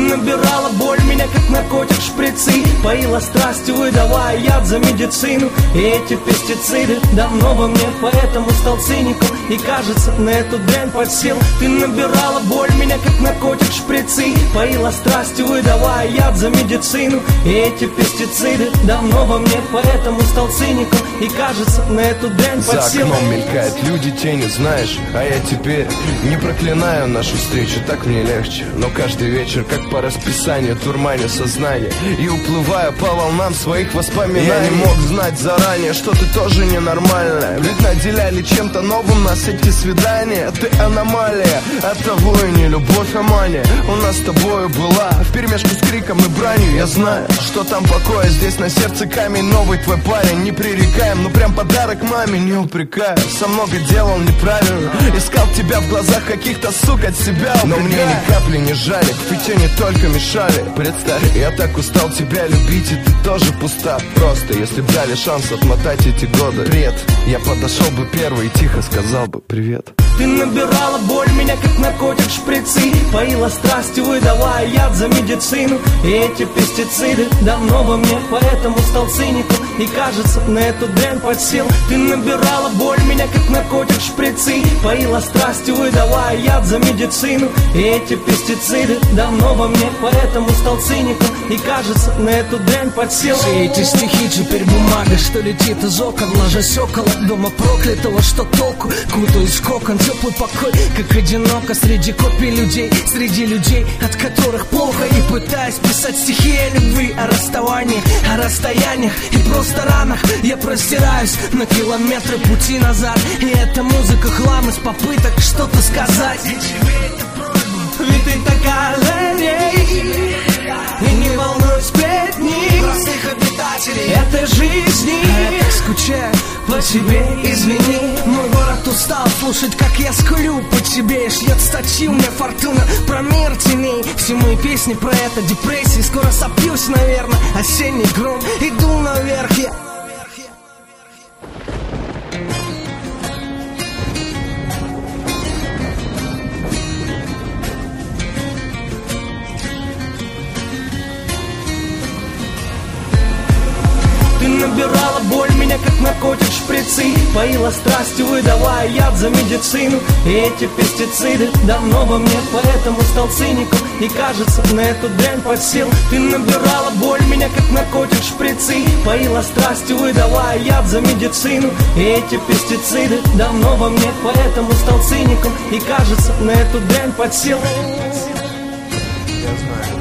набирала боль меня как наркотик шприцы, поила страстью, выдавая яд за медицину. И эти пестициды давно во мне, поэтому стал циником. И кажется, на эту дрянь подсел. Ты набирала боль меня как наркотик шприцы, поила страстью, выдавая яд за медицину. И эти пестициды давно во мне, поэтому стал циником. И кажется, на эту дрянь подсел. За окном мелькают люди, тени, знаешь. А я теперь не проклинаю нашу встречу, так мне легче. Но каждый вечер, как по расписанию, турманю сознание и уплываю по волнам своих воспоминаний. Я не мог знать заранее, что ты тоже ненормальная, ведь наделяли чем-то новым нас эти свидания. Ты аномалия, оттого и не любовь, а мания у нас с тобою была вперемешку с криком и бранью. Я знаю, что там покоя, здесь на сердце камень. Новый твой парень, не пререкаем, ну прям подарок маме, не упрекаю. Со много делал неправильно, искал тебя в глазах каких-то сук от себя, но мне ни капли не жали, к питью не только мешали. Представь, я так устал тебя любить, и ты тоже пуста. Просто, если б дали шанс отмотать эти годы, привет, я подошел бы первый и тихо сказал бы привет. Ты набирала боль меня как наркотик шприцы, поила страстью, выдавая яд за медицину. И эти пестициды давно во мне, поэтому стал циником. И кажется, на эту дрянь подсел. Ты набирала боль меня как наркотик шприцы, поила страстью, выдавая яд за медицину. И эти пестициды давно во мне, поэтому стал циником. И кажется, на эту дрянь подсел. Все эти стихи теперь бумага, что летит из окон, ложась около дома проклятого, что толку? Кутаюсь в кокон, теплый покой, как одиноко среди копий людей, среди людей, от которых плохо. И пытаюсь писать стихи о любви, о расставании, о расстояниях и просто ранах. Я простираюсь на километры пути назад, и эта музыка хлам из попыток что-то сказать. Ведь ты такая лень, и не волнуй сплетни простых обитателей этой жизни. А я так скучаю по тебе, извини. Мой город устал слушать, как я скулю по тебе. И шьет статью мне фортуна про мир теней. Все мои песни про это, депрессии. Скоро сопьюсь, наверное, осенний гром. Иду наверх я. Ты набирала боль меня как наркотик шприцы, поила страстью, выдавая яд за медицину. И эти пестициды давно во мне, поэтому стал циником. И кажется, на эту дрянь подсел. Ты набирала боль меня как наркотик шприцы, поила страстью, выдавая яд за медицину. И эти пестициды давно во мне, поэтому стал циником. И кажется, на эту дрянь подсел. Я знаю.